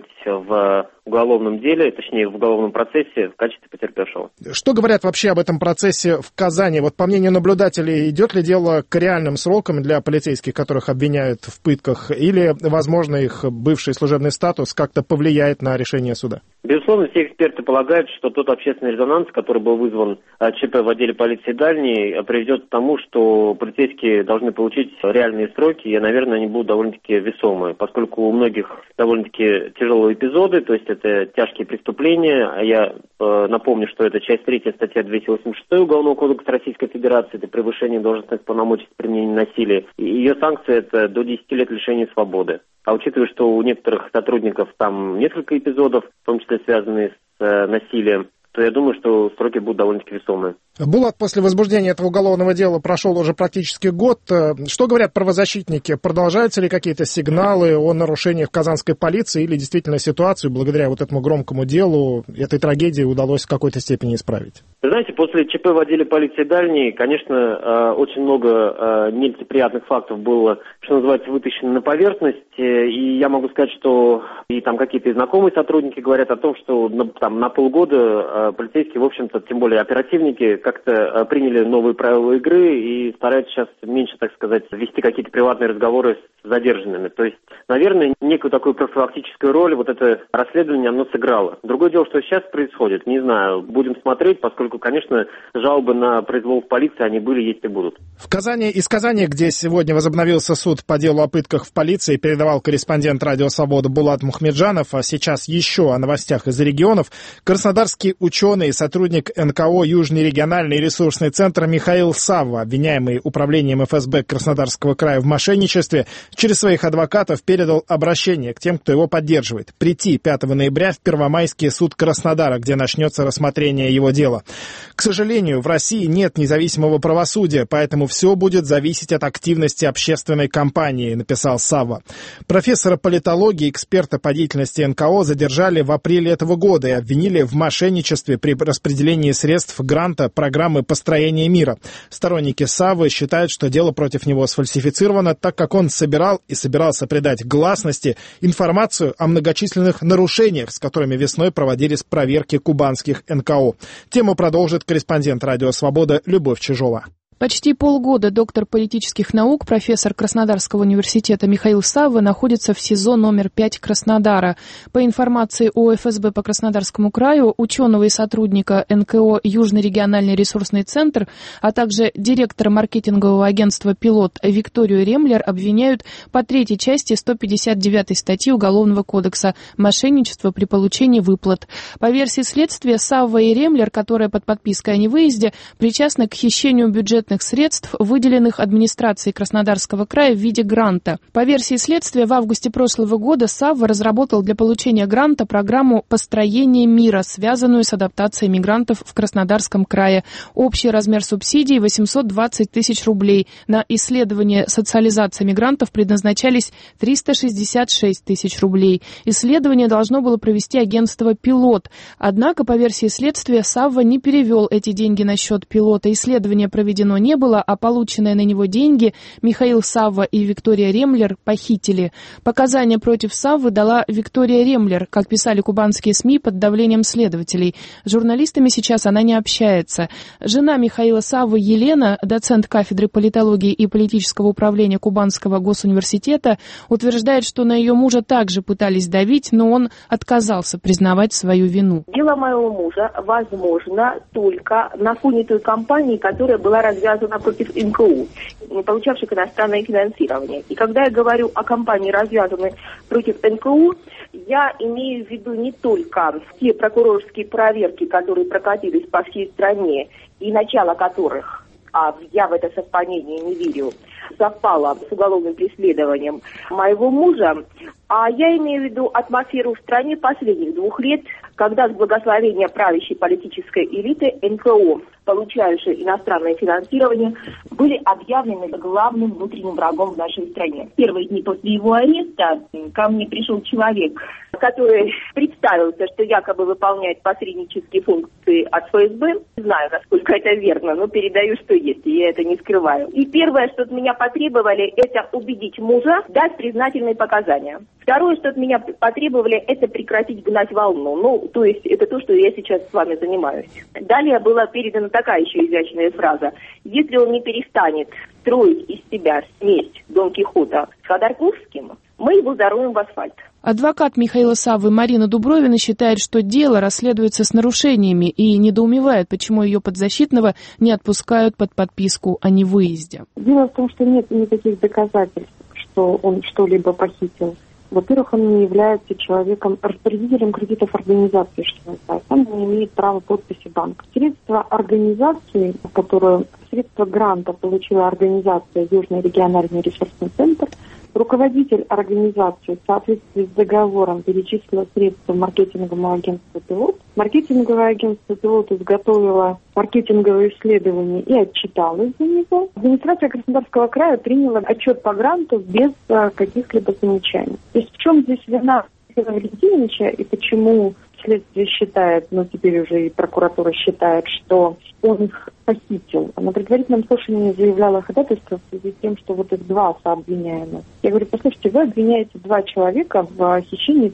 в уголовном деле, точнее, в уголовном процессе в качестве потерпевшего. Что говорят вообще об этом процессе в Казани? Вот по мнению наблюдателей, идет ли дело к реальным срокам для полицейских, которых обвиняют в пытках, или, возможно, их бывший служебный статус как-то повлияет на решение суда? Безусловно, все эксперты полагают, что тот общественный резонанс, который был вызван ЧП в отделе полиции Дальний, приведет к тому, что полицейские должны получить реальные сроки, и, наверное, они будут довольно-таки весомые, поскольку у многих довольно-таки тяжелые эпизоды, то есть это тяжкие преступления. Я напомню, что это часть 3 статья 286 Уголовного кодекса Российской Федерации, это превышение должностных полномочий с применением насилия. И ее санкция – это до 10 лет лишения свободы. А учитывая, что у некоторых сотрудников там несколько эпизодов, в том числе связанные с насилием, то я думаю, что сроки будут довольно-таки весомые. Булат, после возбуждения этого уголовного дела прошел уже практически год. Что говорят правозащитники? Продолжаются ли какие-то сигналы о нарушениях казанской полиции или действительно ситуацию благодаря вот этому громкому делу, этой трагедии удалось в какой-то степени исправить? Вы знаете, после ЧП в отделе полиции Дальний, конечно, очень много нелицеприятных фактов было, что называется, вытащено на поверхность. И я могу сказать, что и там какие-то знакомые сотрудники говорят о том, что на полгода полицейские, в общем-то, тем более оперативники, как-то приняли новые правила игры и стараются сейчас меньше, так сказать, вести какие-то приватные разговоры с задержанными. То есть, наверное, некую такую профилактическую роль вот это расследование, оно сыграло. Другое дело, что сейчас происходит, не знаю, будем смотреть, поскольку, конечно, жалобы на произвол в полиции, они были, есть и будут. Из Казани, где сегодня возобновился суд по делу о пытках в полиции, передавал корреспондент «Радио Свобода» Булат Мухмеджанов, а сейчас еще о новостях из регионов. Краснодарский ученый и сотрудник НКО «Южный региональный ресурсный центр» Михаил Савва, обвиняемый управлением ФСБ Краснодарского края в мошенничестве, через своих адвокатов передал обращение к тем, кто его поддерживает, прийти 5 ноября в Первомайский суд Краснодара, где начнется рассмотрение его дела. К сожалению, в России нет независимого правосудия, поэтому все будет зависеть от активности общественной кампании, написал Савва. Профессора политологии, эксперта по деятельности НКО задержали в апреле этого года и обвинили в мошенничестве при распределении средств гранта программы построения мира. Сторонники Саввы считают, что дело против него сфальсифицировано, так как он собирал и собирался придать гласности информацию о многочисленных нарушениях, с которыми весной проводились проверки кубанских НКО. Тему продолжит корреспондент «Радио Свобода» Любовь Чижова. Почти полгода доктор политических наук, профессор Краснодарского университета Михаил Савва находится в СИЗО номер 5 Краснодара. По информации о ФСБ по Краснодарскому краю, ученого и сотрудника НКО «Южный региональный ресурсный центр», а также директора маркетингового агентства «Пилот» Викторию Ремлер обвиняют по 3 части 159 статьи Уголовного кодекса «Мошенничество при получении выплат». По версии следствия, Савва и Ремлер, которая под подпиской о невыезде, причастны к хищению бюджетных средств, выделенных администрацией Краснодарского края в виде гранта. По версии следствия, в августе прошлого года Савва разработал для получения гранта программу «Построение мира», связанную с адаптацией мигрантов в Краснодарском крае. Общий размер субсидий – 820 тысяч рублей. На исследование социализации мигрантов предназначались 366 тысяч рублей. Исследование должно было провести агентство «Пилот». Однако, по версии следствия, Савва не перевел эти деньги на счет «Пилота». Исследование проведено не было, а полученные на него деньги Михаил Савва и Виктория Ремлер похитили. Показания против Саввы дала Виктория Ремлер, как писали кубанские СМИ, под давлением следователей. С журналистами сейчас она не общается. Жена Михаила Саввы Елена, доцент кафедры политологии и политического управления Кубанского госуниверситета, утверждает, что на ее мужа также пытались давить, но он отказался признавать свою вину. Дело моего мужа возможно только на фоне той кампании, которая была развязана против НКУ, получавших иностранное финансирование. И когда я говорю о кампании, развязанной против НКУ, я имею в виду не только те прокурорские проверки, которые прокатились по всей стране, и начало которых, я в это совпадение не верю, совпало с уголовным преследованием моего мужа, а я имею в виду атмосферу в стране последних 2 лет, когда с благословения правящей политической элиты НКО, получающие иностранное финансирование, были объявлены главным внутренним врагом в нашей стране. В первые дни после его ареста ко мне пришел человек, который представился, что якобы выполняет посреднические функции от ФСБ. Не знаю, насколько это верно, но передаю, что есть, и я это не скрываю. И первое, что от меня потребовали, это убедить мужа дать признательные показания. Второе, что от меня потребовали, это прекратить гнать волну. Ну, то есть это то, что я сейчас с вами занимаюсь. Далее была передана такая еще изящная фраза. Если он не перестанет строить из себя смесь Дон Кихота с Ходорковским, мы его зароем в асфальт. Адвокат Михаила Саввы Марина Дубровина считает, что дело расследуется с нарушениями и недоумевает, почему ее подзащитного не отпускают под подписку о невыезде. Дело в том, что нет никаких доказательств, что он что-либо похитил. Во-первых, он не является человеком, распорядителем кредитов организации, что называется. Он не имеет права подписи банка. Средства организации, средства гранта получила организация Южный региональный ресурсный центр, руководитель организации в соответствии с договором перечислила средства маркетинговому агентству «Пилот». Маркетинговое агентство «Пилот» изготовило маркетинговое исследование и отчиталось за него. Администрация Краснодарского края приняла отчет по гранту без каких-либо замечаний. То есть в чем здесь вина Михаила Валентиновича и почему следствие считает, теперь уже и прокуратура считает, что он их похитил. На предварительном слушании заявляла ходатайство в связи с тем, что вот их два сообвиняемых. Я говорю, послушайте, вы обвиняете два человека в хищении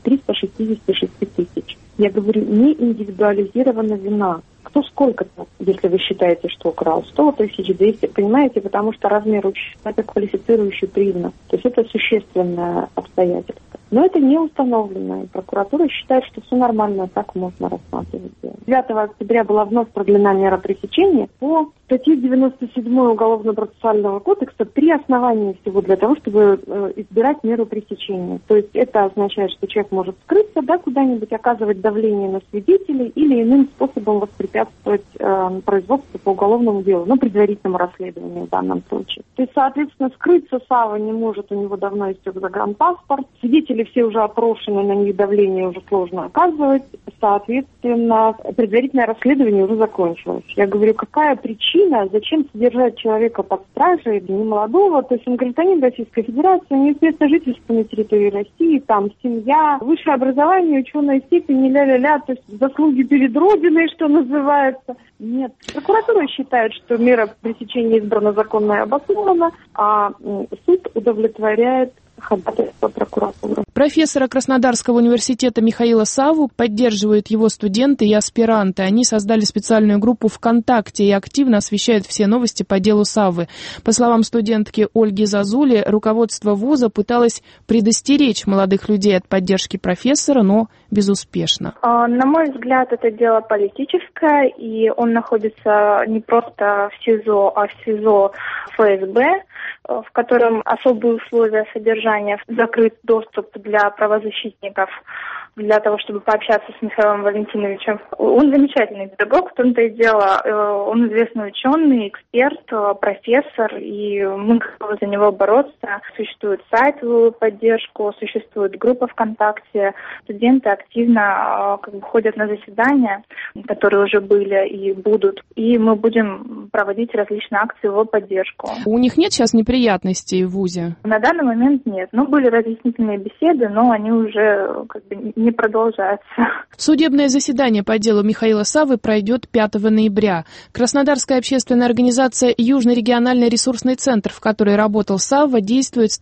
366 тысяч. Я говорю, не индивидуализирована вина. Кто сколько-то, если вы считаете, что украл? 100 тысяч, 200, понимаете? Потому что размер ущерба – это квалифицирующий признак. То есть это существенное обстоятельство. Но это не установлено. И прокуратура считает, что все нормально, так можно рассматривать дело. 9 октября была вновь продлена мера пресечения по статье 97 Уголовно-процессуального кодекса 3 основания всего для того, чтобы избирать меру пресечения. То есть это означает, что человек может скрыться, куда-нибудь, оказывать давление на свидетелей или иным способом воспрепятствовать производству по уголовному делу, предварительному расследованию в данном случае. То есть, соответственно, скрыться Савва не может, у него давно истек загранпаспорт, свидетели все уже опрошены, на них давление уже сложно оказывать, соответственно, предварительное расследование уже закончилось. Я говорю, какая причина, зачем содержать человека под стражей, не молодого, то есть он гражданин Российской Федерации, у него место жительства на территории России, там семья, высшее образование, ученая степень, ля-ля-ля, то есть заслуги перед Родиной, что называется. Нет. Прокуратура считает, что мера пресечения избрана законно и обоснована, а суд удовлетворяет ходатайство прокуратуры. Профессора Краснодарского университета Михаила Савву поддерживают его студенты и аспиранты. Они создали специальную группу ВКонтакте и активно освещают все новости по делу Саввы. По словам студентки Ольги Зазули, руководство вуза пыталось предостеречь молодых людей от поддержки профессора, но безуспешно. На мой взгляд, это дело политическое, и он находится не просто в СИЗО, а в СИЗО ФСБ, в котором особые условия содержания, закрыт доступ для правозащитников, для того, чтобы пообщаться с Михаилом Валентиновичем. Он замечательный педагог, в том-то и дело, он известный ученый, эксперт, профессор, и мы готовы за него бороться. Существует сайт в его поддержку, существует группа ВКонтакте, студенты активно ходят на заседания, которые уже были и будут, и мы будем проводить различные акции в его поддержку. У них нет сейчас неприятностей в вузе? На данный момент нет. Были разъяснительные беседы, но они уже не продолжается. Судебное заседание по делу Михаила Саввы пройдет 5 ноября. Краснодарская общественная организация «Южный региональный ресурсный центр», в которой работал Савва, действует с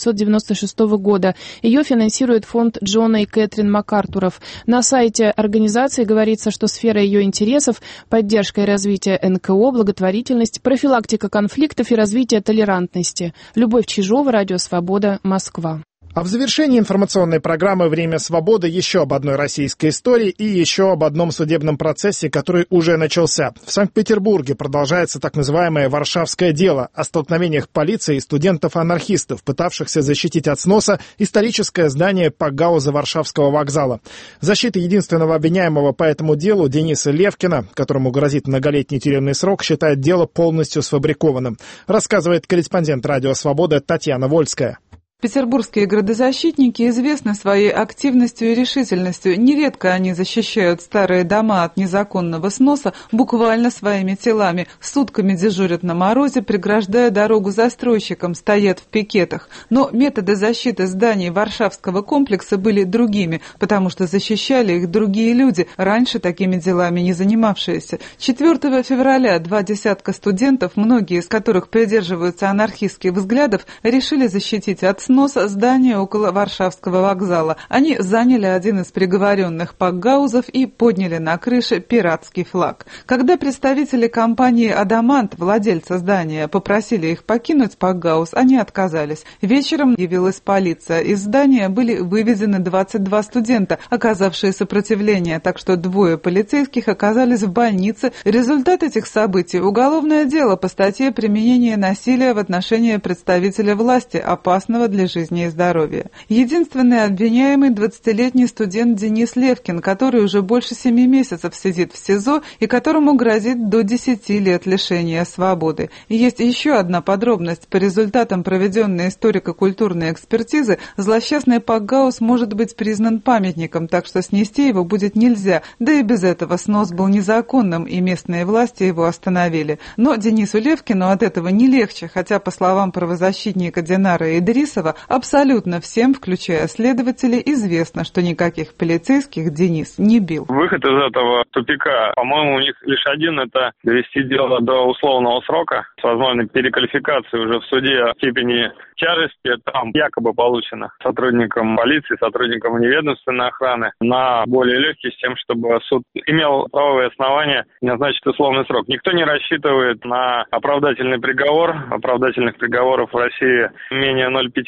1996 года. Ее финансирует фонд Джона и Кэтрин МакАртуров. На сайте организации говорится, что сфера ее интересов – поддержка и развитие НКО, благотворительность, профилактика конфликтов и развитие толерантности. Любовь Чижова, Радио Свобода, Москва. А в завершении информационной программы «Время свободы» еще об одной российской истории и еще об одном судебном процессе, который уже начался. В Санкт-Петербурге продолжается так называемое «Варшавское дело» о столкновениях полиции и студентов-анархистов, пытавшихся защитить от сноса историческое здание Пагауза Варшавского вокзала. Защита единственного обвиняемого по этому делу, Дениса Левкина, которому грозит многолетний тюремный срок, считает дело полностью сфабрикованным. Рассказывает корреспондент «Радио Свобода» Татьяна Вольская. Петербургские градозащитники известны своей активностью и решительностью. Нередко они защищают старые дома от незаконного сноса буквально своими телами. Сутками дежурят на морозе, преграждая дорогу застройщикам, стоят в пикетах. Но методы защиты зданий Варшавского комплекса были другими, потому что защищали их другие люди, раньше такими делами не занимавшиеся. 4 февраля 20 студентов, многие из которых придерживаются анархистских взглядов, решили защитить от сноса здания около Варшавского вокзала. Они заняли один из приговоренных пакгаузов и подняли на крыше пиратский флаг. Когда представители компании «Адамант», владельца здания, попросили их покинуть пакгауз, они отказались. Вечером явилась полиция. Из здания были выведены 22 студента, оказавшие сопротивление, так что 2 полицейских оказались в больнице. Результат этих событий – уголовное дело по статье «Применение насилия в отношении представителя власти, опасного для жизни и здоровья». Единственный обвиняемый – 20-летний студент Денис Левкин, который уже больше 7 месяцев сидит в СИЗО и которому грозит до 10 лет лишения свободы. И есть еще одна подробность. По результатам проведенной историко-культурной экспертизы злосчастный пакгаус может быть признан памятником, так что снести его будет нельзя. Да и без этого снос был незаконным, и местные власти его остановили. Но Денису Левкину от этого не легче, хотя, по словам правозащитника Динара Идрисова, абсолютно всем, включая следователей, известно, что никаких полицейских Денис не бил. Выход из этого тупика, по-моему, у них лишь один – это довести дело до условного срока с возможной переквалификацией уже в суде о степени тяжести, там якобы получено сотрудникам полиции, сотрудникам вневедомственной охраны на более легкий, с тем, чтобы суд имел правовые основания назначить условный срок. Никто не рассчитывает на оправдательный приговор. Оправдательных приговоров в России менее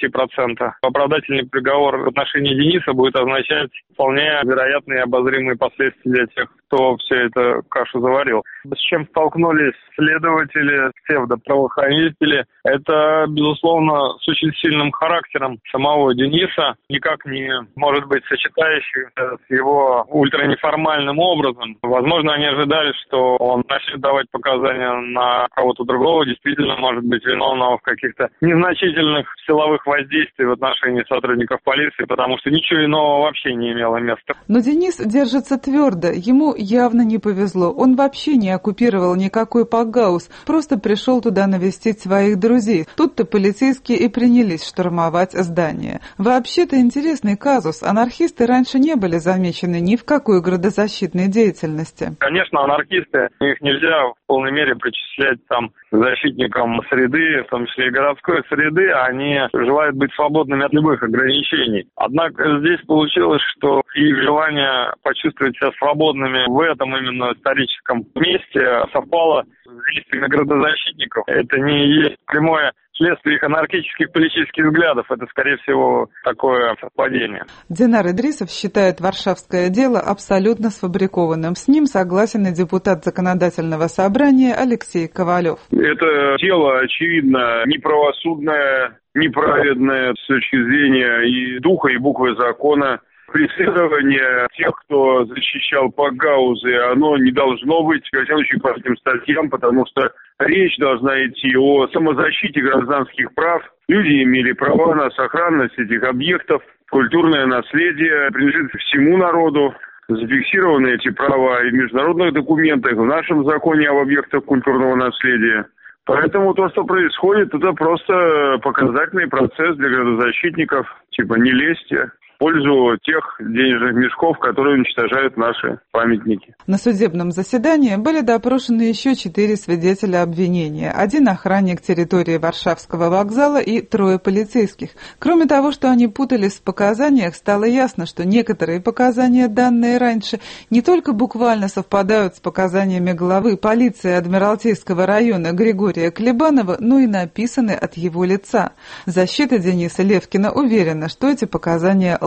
0,5%. Оправдательный приговор в отношении Дениса будет означать вполне вероятные и обозримые последствия для тех, кто все это кашу заварил. С чем столкнулись следователи, псевдоправоохранители, это, безусловно, с очень сильным характером самого Дениса, никак не может быть сочетающимся с его ультранеформальным образом. Возможно, они ожидали, что он начнет давать показания на кого-то другого, действительно, может быть, виновного в каких-то незначительных силовых воздействий в отношении сотрудников полиции, потому что ничего иного вообще не имело места. Но Денис держится твердо, ему явно не повезло. Он вообще не оккупировал никакой пакгаус, просто пришел туда навестить своих друзей. Тут-то полицейские и принялись штурмовать здание. Вообще-то интересный казус. Анархисты раньше не были замечены ни в какой градозащитной деятельности. Конечно, анархисты, их нельзя в полной мере причислять там к защитникам среды, в том числе и городской среды. Они желают быть свободными от любых ограничений. Однако здесь получилось, что их желание почувствовать себя свободными в этом именно историческом месте совпало с действиями градозащитников. Это не есть прямое следствие их анархических политических взглядов. Это, скорее всего, такое совпадение. Динар Идрисов считает варшавское дело абсолютно сфабрикованным. С ним согласен и депутат Законодательного собрания Алексей Ковалев. Это дело, очевидно, неправосудное, неправедное с точки зрения и духа, и буквы закона. Преследование тех, кто защищал пакгаузы, оно не должно быть, во всяком случае, по этим статьям, потому что речь должна идти о самозащите гражданских прав. Люди имели права на сохранность этих объектов. Культурное наследие принадлежит всему народу. Зафиксированы эти права и в международных документах, в нашем законе об объектах культурного наследия. Поэтому то, что происходит, это просто показательный процесс для градозащитников. Типа не лезьте в пользу тех денежных мешков, которые уничтожают наши памятники. На судебном заседании были допрошены еще 4 свидетеля обвинения. 1 охранник территории Варшавского вокзала и 3 полицейских. Кроме того, что они путались в показаниях, стало ясно, что некоторые показания, данные раньше, не только буквально совпадают с показаниями главы полиции Адмиралтейского района Григория Клебанова, но и написаны от его лица. Защита Дениса Левкина уверена, что эти показания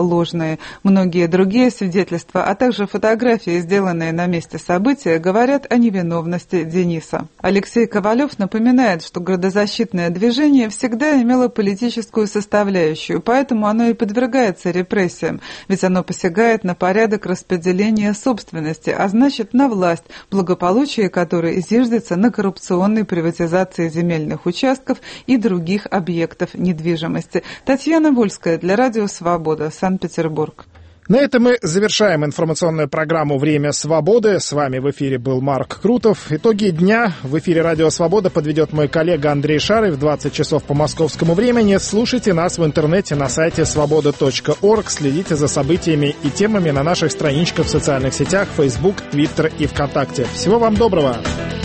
ложные. Многие другие свидетельства, а также фотографии, сделанные на месте события, говорят о невиновности Дениса. Алексей Ковалев напоминает, что градозащитное движение всегда имело политическую составляющую, поэтому оно и подвергается репрессиям, ведь оно посягает на порядок распределения собственности, а значит на власть, благополучие которой зиждется на коррупционной приватизации земельных участков и других объектов недвижимости. Татьяна Вольская для Радио Свобода, Санкт-Петербург. На этом мы завершаем информационную программу «Время свободы». С вами в эфире был Марк Крутов. Итоги дня в эфире «Радио Свобода» подведет мой коллега Андрей Шарый в 20 часов по московскому времени. Слушайте нас в интернете на сайте svoboda.org. Следите за событиями и темами на наших страничках в социальных сетях Facebook, Twitter и ВКонтакте. Всего вам доброго!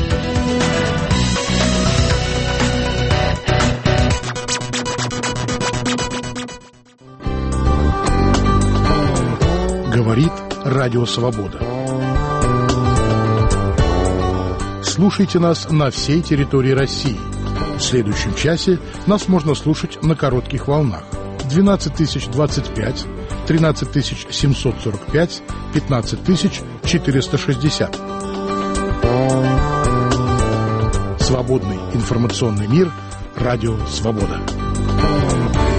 Говорит Радио Свобода. Слушайте нас на всей территории России. В следующем часе нас можно слушать на коротких волнах. 12025, 13745, 15460. Свободный информационный мир. Радио Свобода.